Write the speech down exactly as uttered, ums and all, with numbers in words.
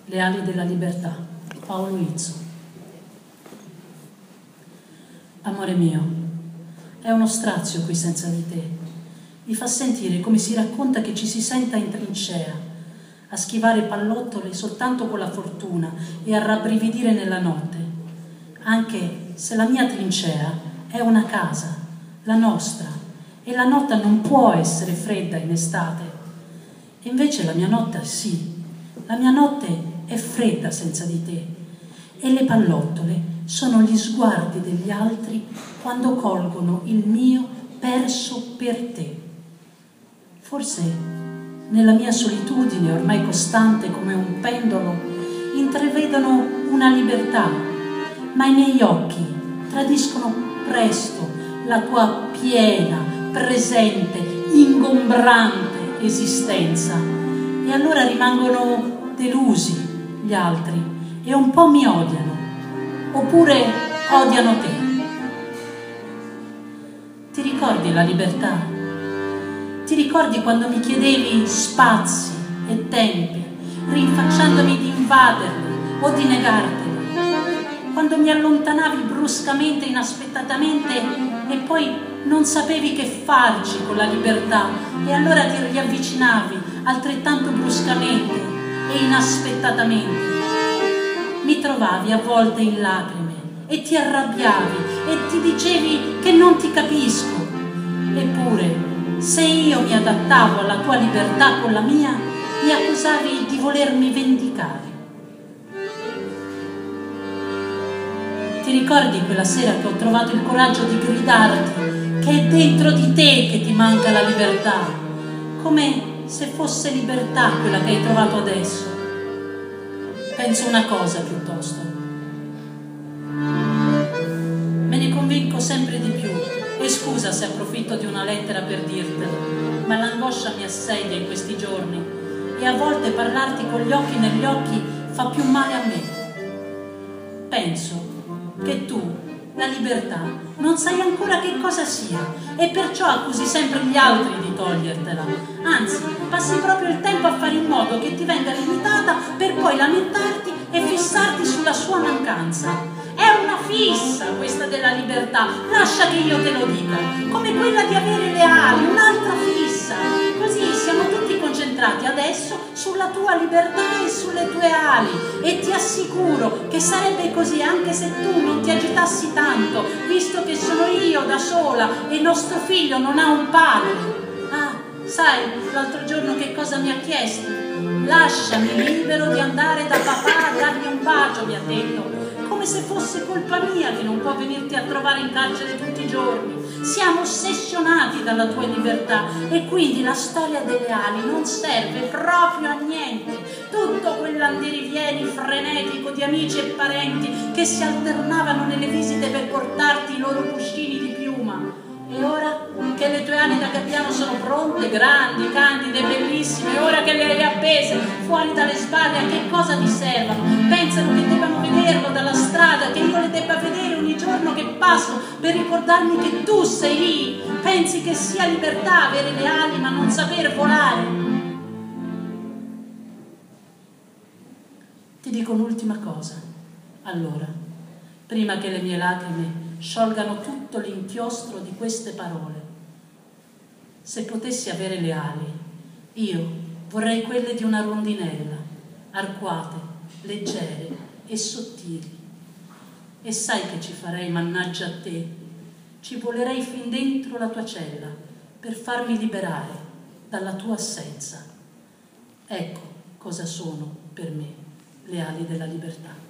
Le ali della libertà, Paolo Izzo. Amore mio, è uno strazio qui senza di te. Mi fa sentire come si racconta che ci si senta in trincea, a schivare pallottole soltanto con la fortuna e a rabbrividire nella notte, anche se la mia trincea è una casa, la nostra, e la notte non può essere fredda in estate. E invece la mia notte sì, la mia notte è fredda senza di te, e le pallottole sono gli sguardi degli altri quando colgono il mio perso per te. Forse nella mia solitudine ormai costante come un pendolo intravedono una libertà, ma i miei occhi tradiscono presto la tua piena, presente, ingombrante esistenza, e allora rimangono delusi gli altri e un po' mi odiano, oppure odiano te. Ti ricordi la libertà? Ti ricordi quando mi chiedevi spazi e tempi, rinfacciandomi di invaderli o di negarteli? Quando mi allontanavi bruscamente, inaspettatamente, e poi non sapevi che farci con la libertà, e allora ti riavvicinavi altrettanto bruscamente e inaspettatamente. Mi trovavi a volte in lacrime e ti arrabbiavi e ti dicevi che non ti capisco. Eppure, se io mi adattavo alla tua libertà con la mia, mi accusavi di volermi vendicare. Ti ricordi quella sera che ho trovato il coraggio di gridarti che è dentro di te che ti manca la libertà, come se fosse libertà quella che hai trovato adesso? Penso una cosa piuttosto. Me ne convinco sempre di più, e scusa se approfitto di una lettera per dirtelo, ma l'angoscia mi assedia in questi giorni e a volte parlarti con gli occhi negli occhi fa più male a me. Penso che tu, la libertà, non sai ancora che cosa sia e perciò accusi sempre gli altri di togliertela. Anzi, passi proprio il tempo a fare in modo che ti venga limitata per poi lamentarti e fissarti sulla sua mancanza. È una fissa questa della libertà, lascia che io te lo dica, come quella di avere le ali, un'altra fissa. Così siamo tutti concentrati adesso sulla tua libertà e sulle tue ali, e ti assicuro che sarebbe così anche se tu non ti agitassi tanto, visto che sono io da sola e nostro figlio non ha un padre. Ah, sai, l'altro giorno che cosa mi ha chiesto? Lasciami libero di andare da papà a dargli un bacio, mi ha detto, come se fosse colpa mia che non può venirti a trovare in carcere tutti i giorni. Siamo ossessionati dalla tua libertà e quindi la storia delle ali non serve proprio a niente. Tutto quell'andirivieni frenetico di amici e parenti che si alternavano nelle visite per portarti i loro cuscini di piuma. E ora che le tue ali da gabbiano sono pronte, grandi, candide, bellissime, ora che le hai appese fuori dalle spalle, a che cosa ti servono? Pensano che debbano vederlo dalla strada, che io le debba vedere ogni giorno che passo per ricordarmi che tu sei lì. Pensi che sia libertà avere le ali ma non saper volare? Ti dico un'ultima cosa, allora, prima che le mie lacrime sciolgano tutto l'inchiostro di queste parole. Se potessi avere le ali, io vorrei quelle di una rondinella, arcuate, leggere e sottili. E sai che ci farei, mannaggia a te? Ci volerei fin dentro la tua cella per farmi liberare dalla tua assenza. Ecco cosa sono per me le ali della libertà.